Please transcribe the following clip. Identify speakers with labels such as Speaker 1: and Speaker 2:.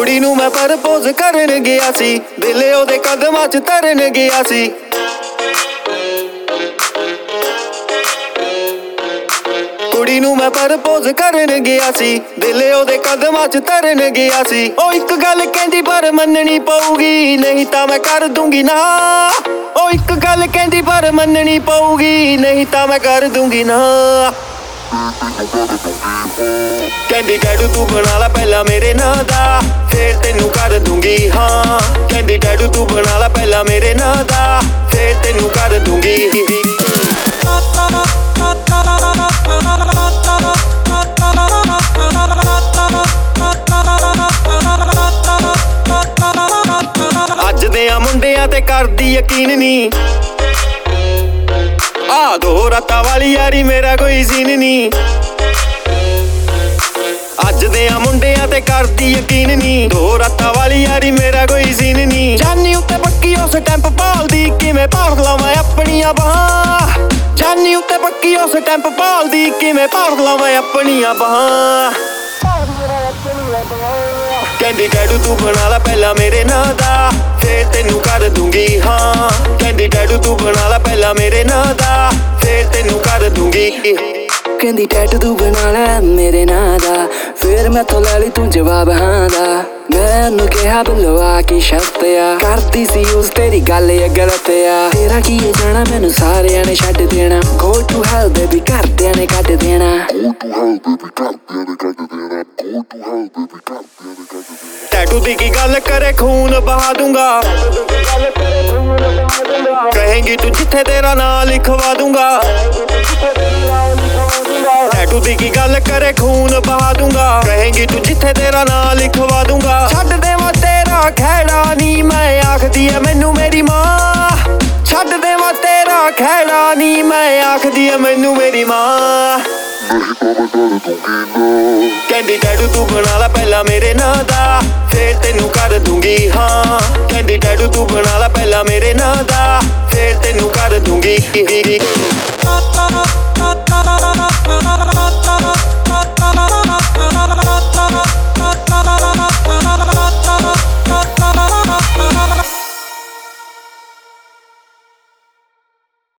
Speaker 1: ਕੁੜੀ ਨੂੰ ਮੈਂ ਪ੍ਰਪੋਜ਼ ਕਰਨ ਗਿਆ ਸੀ, ਦਿਲ ਉਹਦੇ ਕਦਮਾਂ 'ਚ ਤਰਨ ਗਿਆ ਸੀ। ਕੁੜੀ ਨੂੰ ਮੈਂ ਪ੍ਰਪੋਜ਼ ਕਰਨ ਗਿਆ ਸੀ, ਦਿਲ ਉਹਦੇ ਕਦਮਾਂ 'ਚ ਤਰਨ ਗਿਆ ਸੀ। ਉਹ ਇੱਕ ਗੱਲ ਕਹਿੰਦੀ ਪਰ ਮੰਨਣੀ ਪਊਗੀ, ਨਹੀਂ ਤਾਂ ਮੈਂ ਕਰ ਦੂੰਗੀ ਨਾ। ਉਹ ਇੱਕ ਗੱਲ ਕਹਿੰਦੀ ਪਰ ਮੰਨਣੀ ਪਊਗੀ, ਨਹੀਂ ਤਾਂ ਮੈਂ ਕਰ ਦੂੰਗੀ ਨਾ। ਕਹਿੰਦੀ ਟੈਟੂ ਤੂੰ ਬਣਾ ਲੈ ਪਹਿਲਾਂ ਮੇਰੇ ਨਾਂ ਦਾ, ਫੇਰ ਤੈਨੂੰ ਕਰ ਦੂੰਗੀ ਹਾਂ। ਕਹਿੰਦੀ ਟੈਟੂ ਤੂੰ ਬਣਾ ਲੈ ਪਹਿਲਾਂ ਮੇਰੇ ਨਾਂ ਦਾ, ਫੇਰ ਤੈਨੂੰ ਕਰ ਦੂੰਗੀ। ਅੱਜ ਦੇ ਆ ਮੁੰਡਿਆਂ ਤੇ ਕਰਦੀ ਯਕੀਨ ਨੀ, ਆ ਦੋ ਰਾਤਾਂ ਵਾਲੀ ਯਾਰੀ ਮੇਰਾ ਕੋਈ ਸੀਨ ਨੀ। ਅੱਜ ਦੇ ਆ ਮੁੰਡਿਆਂ ਤੇ ਕਰਦੀ ਯਕੀਨ ਨੀ, ਦੋ ਰਾਤਾਂ ਵਾਲੀ ਯਾਰੀ ਮੇਰਾ ਕੋਈ ਸੀਨ ਨੀ। ਜਾਨੀ ਉੱਤੇ ਪੱਕੀ ਉਸ ਟੈਂਪ ਭਾਲਦੀ, ਕਿਵੇਂ ਭਾਲ ਲਾਵਾਂ ਆਪਣੀਆਂ ਬਾਹਾਂ। ਜਾਨੀ ਉੱਤੇ ਪੱਕੀ ਉਸ ਟੈਂਪ ਭਾਲਦੀ, ਕਿਵੇਂ ਭਾਲ ਲਾਵਾਂ ਆਪਣੀਆਂ ਬਾਹਾਂ। ਕਹਿੰਦੀ ਟੈਟੂ ਤੂੰ ਬਣਾ ਲੈ ਪਹਿਲਾਂ ਮੇਰੇ ਨਾਂ ਦਾ, ਫੇਰ ਤੈਨੂੰ ਕਰ ਦੂੰਗੀ ਹਾਂ। ਕਹਿੰਦੀ ਟੈਟੂ ਤੂੰ ਬਣਾ ਲੈ ਪਹਿਲਾਂ ਮੇਰੇ ਨਾਂ ਦਾ, ਫੇਰ ਤੈਨੂੰ ਕਰ ਦੂੰਗੀ।
Speaker 2: ਕਹਿੰਦੀ ਟੈਟੂ ਤੂੰ ਬਣਾ ਲੈ ਮੇਰੇ ਨਾਂ ਦਾ, ਫੇਰ ਮੈਥੋਂ ਲੈ ਲਈ ਤੂੰ ਜਵਾਬ ਹਾਂ ਦਾ। ਮੈਂ ਉਹਨੂੰ ਕਿਹਾ ਬੁਲਵਾ ਕੀ ਸ਼ਰਤ ਆ, ਕਰਦੀ ਸੀ ਉਸ ਤੇਰੀ ਗੱਲ ਇਹ ਗਲਤ ਆ। ਤੇਰਾ ਕੀ ਇਹ ਜਾਣਾ ਮੈਨੂੰ ਸਾਰਿਆਂ ਨੇ ਛੱਡ ਦੇਣਾ, go to hell baby ਘਰਦਿਆਂ ਨੇ ਕੱਢ ਦੇਣਾ।
Speaker 1: ਟੈਟੂ ਦੀ ਕੀ ਗੱਲ ਕਰੇ ਖੂਨ ਬਹਾ ਦੂੰਗਾ, ਕਹੇਂਗੀ ਤੂੰ ਜਿੱਥੇ ਤੇਰਾ ਨਾਂ ਲਿਖਵਾ ਦੂੰਗਾ। ਟੈਟੂ ਦੀ ਕੀ ਗੱਲ ਕਰੇ ਖੂਨ ਬਹਾ ਦੂੰਗਾ, ਕਹੇਂਗੀ ਤੂੰ ਜਿੱਥੇ ਤੇਰਾ ਨਾਂ ਲਿਖਵਾ ਦੂੰਗਾ। ਛੱਡ ਦੇਵਾਂ ਤੇਰਾ ਖਹਿੜਾ ਨੀ ਮੈਂ ਆਖਦੀ ਐ ਮੈਨੂੰ ਮੇਰੀ ਮਾਂ। ਛੱਡ ਦੇਵਾਂ ਤੇਰਾ ਖਹਿੜਾ ਨੀ ਮੈਂ ਆਖਦੀ ਐ ਮੈਨੂੰ ਮੇਰੀ ਮਾਂ। ਕਹਿੰਦੀ ਟੈਟੂ ਤੂੰ ਬਣਾ ਲੈ ਪਹਿਲਾਂ ਮੇਰੇ ਨਾਂ ਦਾ, ਫੇਰ ਤੈਨੂੰ ਕਰ ਦੂੰਗੀ ਹਾਂ। ਕਹਿੰਦੀ ਟੈਟੂ ਤੂੰ ਬਣਾ ਲੈ ਪਹਿਲਾਂ ਮੇਰੇ ਨਾਂ ਦਾ, ਫੇਰ ਤੈਨੂੰ ਕਰ ਦੂੰਗੀ।